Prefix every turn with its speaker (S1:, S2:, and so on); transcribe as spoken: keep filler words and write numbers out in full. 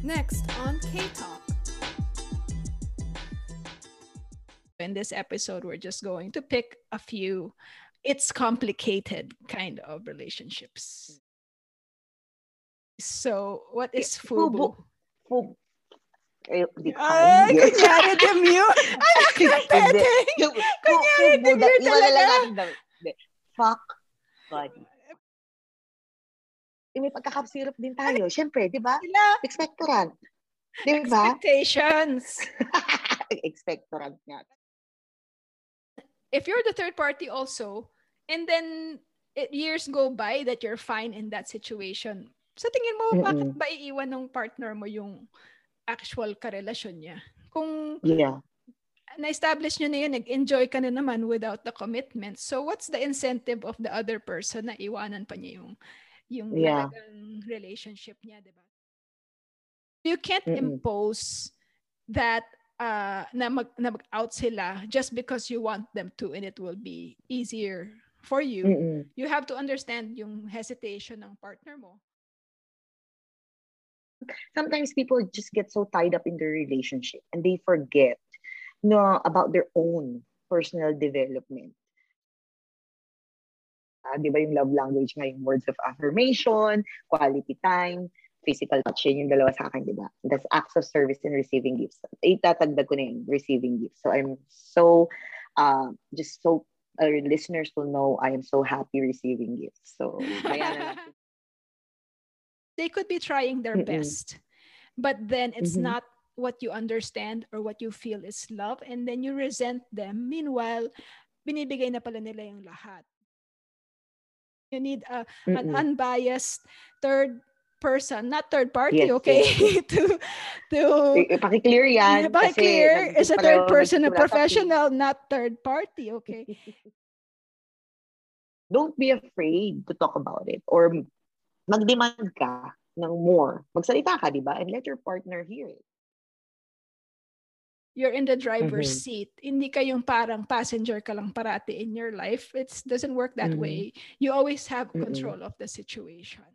S1: Next on K-Talk. In this episode, we're just going to pick a few. It's complicated kind of relationships. So, what is FUBU?
S2: Fubu. Eh, di ko
S1: Ay,
S2: kaya.
S1: kunyari demure. Anak ka,
S2: Hindi.
S1: tete.
S2: Yung
S1: Kunyari
S2: fubu,
S1: demure
S2: da- iwala lang
S1: talaga.
S2: natin daw- hindi. Fuck buddy. Eh, may pagkakapsirup din tayo. Siyempre, di ba?
S1: Sila,
S2: Expectorant. Di ba?
S1: expectations.
S2: Expectorant nga.
S1: If you're the third party also, and then it, years go by that you're fine in that situation, sa tingin mo,
S2: Mm-mm.
S1: bakit ba iiwan ng partner mo yung actual karelasyon niya? Kung
S2: Yeah.
S1: na-establish nyo na yun, nag-enjoy ka na naman without the commitment. So what's the incentive of the other person na iwanan pa niya yung, yung
S2: Yeah.
S1: talagang relationship niya, di ba? You can't
S2: Mm-mm.
S1: impose that uh, na, mag, na mag-out sila just because you want them to and it will be easier for you.
S2: Mm-mm.
S1: You have to understand yung hesitation ng partner mo.
S2: Sometimes people just get so tied up in their relationship and they forget no about their own personal development. Ah, di ba yung love language nga yung words of affirmation, quality time, physical touch, yun yung dalawa sa akin, di ba? That's acts of service and receiving gifts. Itatagdag ko na yung receiving gifts. So I'm so, uh, just so our listeners will know I am so happy receiving gifts. So, kaya na lang.
S1: They could be trying their
S2: Mm-mm.
S1: best, but then it's
S2: Mhm.
S1: not what you understand or what you feel is love, and then you resent them. Meanwhile, binibigay na pala nila yung lahat. You need a, an
S2: Mm-mm.
S1: unbiased third person, not third party,
S2: Yes,
S1: okay?
S2: yes, yes.
S1: to to
S2: I- Ipaki-clear yan.
S1: Bakit
S2: kasi
S1: clear?
S2: nag-
S1: Is a
S2: pareho
S1: third person a
S2: nagsimula sa
S1: professional, not third party, okay?
S2: Don't be afraid to talk about it or mag-demand ka ng more. Magsalita ka, di ba? And let your partner hear it.
S1: You're in the driver's
S2: Mhm.
S1: seat. Hindi ka yung parang passenger ka lang parati in your life. It doesn't work that
S2: Mhm.
S1: way. You always have
S2: Mm-mm.
S1: control of the situation.